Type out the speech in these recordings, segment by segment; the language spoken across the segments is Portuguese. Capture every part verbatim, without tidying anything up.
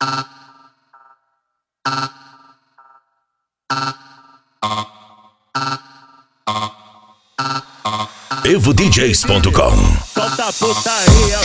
evo d js ponto com. Solta a putaria.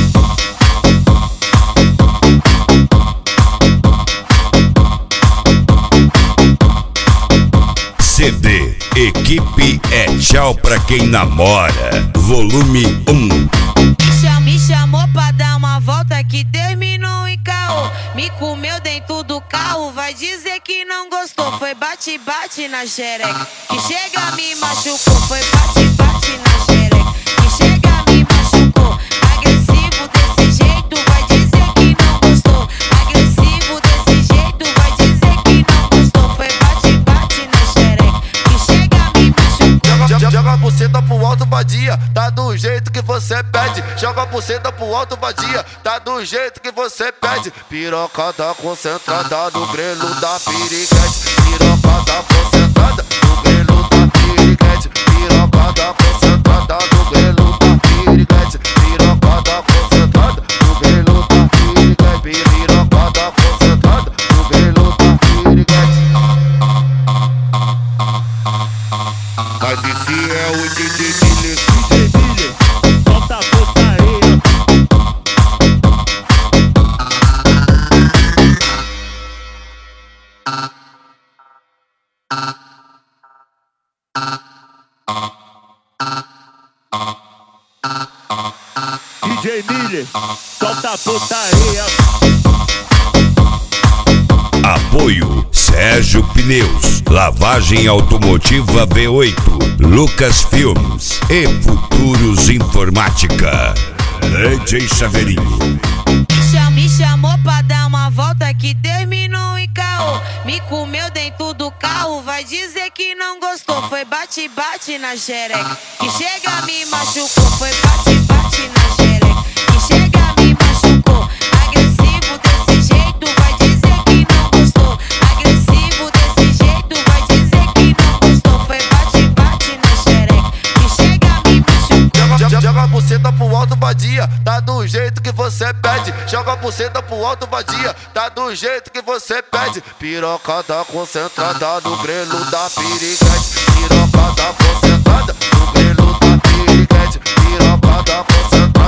C D Equipe é tchau pra quem namora. Volume um. Me chamou pra dar uma volta que terminou em caô. Me comeu dentro do carro, vai dizer que não gostou. Foi bate-bate na xereca, que chega me machucou. Foi bate-bate na xereca, que chega me machucou. Agressivo desse jeito, vai dizer que não gostou. Agressivo desse jeito, vai dizer que não gostou. Foi bate-bate na xereca, que chega me machucou. Joga, joga a buceta pro alto, vadia, tá do jeito que você pede. Joga a buceta pro alto, vadia, tá do jeito que você pede. Piroca tá concentrada no grelo da piriguete. Piroca tá concentrada no grelo da piriguete. Piroca tá concentrada no grelo da piriguete. Piroca tá concentrada no grelo da piriguete. Piroca tá concentrada no grelo da piriguete. Mas esse é o D J Miller. D J Miller, solta a putaria. D J Miller, solta a putaria. Apoio Sérgio Pneus, Lavagem Automotiva V oito, Lucas Filmes e Futuros Informática. D J Chaveirinho. Me chamou pra dar uma volta que terminou em caô. Me comeu dentro do carro, vai dizer que não gostou. Foi bate-bate na xereca, que chega me machucou. Foi bate-bate na xereca, que chega me machucou. Agressivo desse jeito, vai dizer que não gostou. Agressivo desse jeito, vai dizer que não gostou. Foi bate-bate na xereca, que chega me machucou. Joga, joga a buceta pro alto, vadia, tá do jeito que você pede. Joga a buceta pro alto, vadia, tá do jeito que você pede. Piroca tá concentrada no grelo da piriguete. Piroca tá concentrada no grelo da piriguete. Piroca tá concentrada